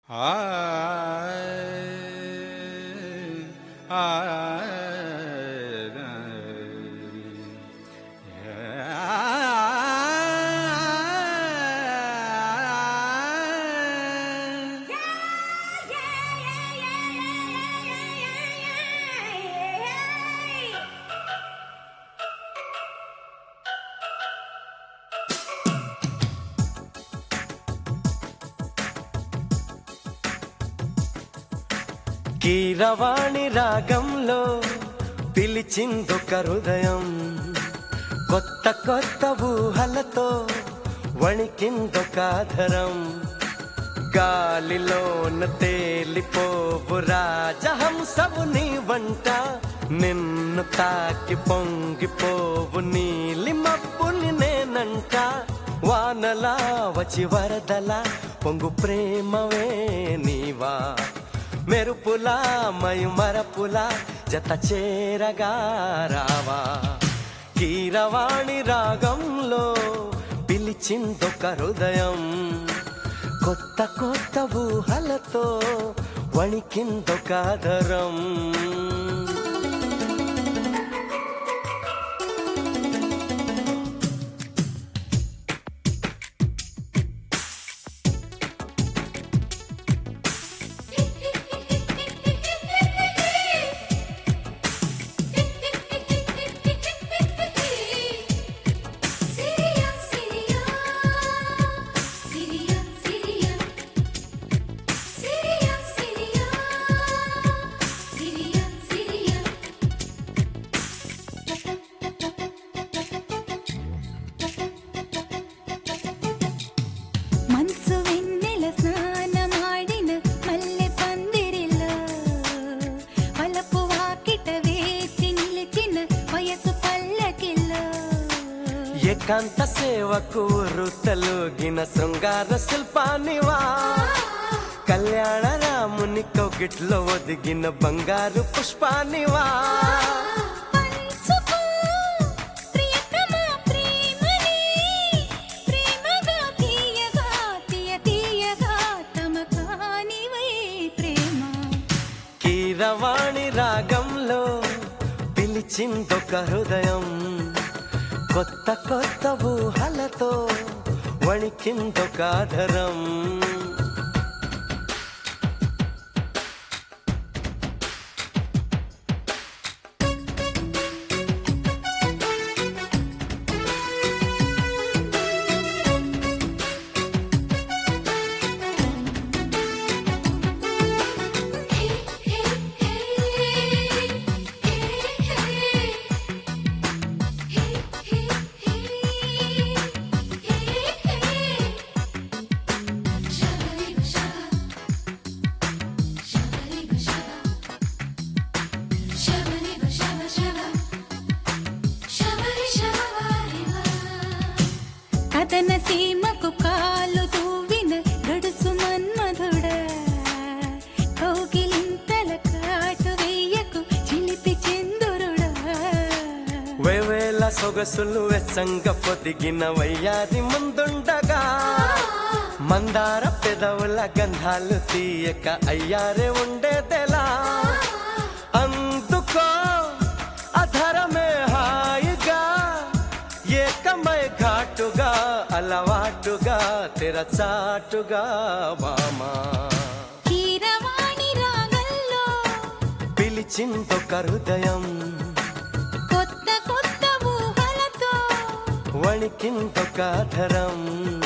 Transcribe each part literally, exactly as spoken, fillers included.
కీరవాణి రాగంలో పిలిచిందొక హృదయం, కొత్త కొత్త ఊహలతో వణికిందొక ఆధరం. గాలిలోన తేలిపోవు రాజహంసవు నీ వంట, నిన్ను తాకి పొంగిపోవు నీలి మబ్బుని నేనంట. వానలా వచ్చి వరదలా పొంగు ప్రేమవే నీవా, మెరుపులా మయుమరపులా జత చేరగా రావా. కీరవాణి రాగంలో పిలిచిందొక హృదయం, కొత్త కొత్త ఊహలతో వణికిందొక ఆధరం. ఏకాంత సేవకు రుతలుగిన శృంగార శిల్పానివా, కళ్యాణ రాముని కౌగిట్లో ఒదిగిన బంగారు పుష్పానివా. కీరవాణి రాగంలో పిలిచిందొక హృదయం, కొత్త కొత్త ఊహలతో వణికిందొక ఆధరం. కథన సీమకు కాలు తూవిన గడుసు మన్మధుడా, కౌగిలింతల కాటు వెయ్యకు చిలిపి చందురుడా. వేవేల సొగసులు వెచ్చంగ పొదిగిన వయ్యాది ముందుండగా, మందార పెదవుల గంధాలు తీయక అయ్యారే ఉండేదెలా. అందుకో అధరమే హాయిగా, ఏకమై ఘాటుగా అలవాటుగా తెరచాటుగా బామా. కీరవాణి రాగంలో పిలిచిందొక హృదయం, కొత్త కొత్త ఊహలతో వణికిందొక ఆధరం.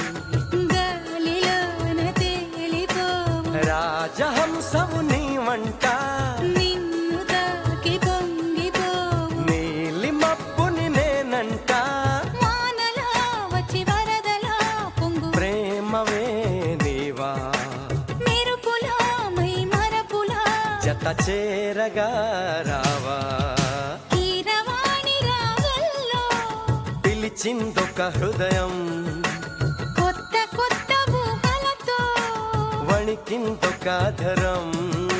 గాలిలోన తేలిపోవు రాజహంసవు నీ వంట, నిన్ను తాకి పొంగిపోవు నీలి మబ్బుని నేనంట. వానలా వచ్చి వరదలా పొంగు ప్రేమవే నీవా, మెరుపులా మైమరపులా జత చేరగా రావా. కీరవాణి రాగంలో పిలిచిందొక హృదయం, కొత్త కొత్త ఊహలతో వణికిందొక ఆధరం.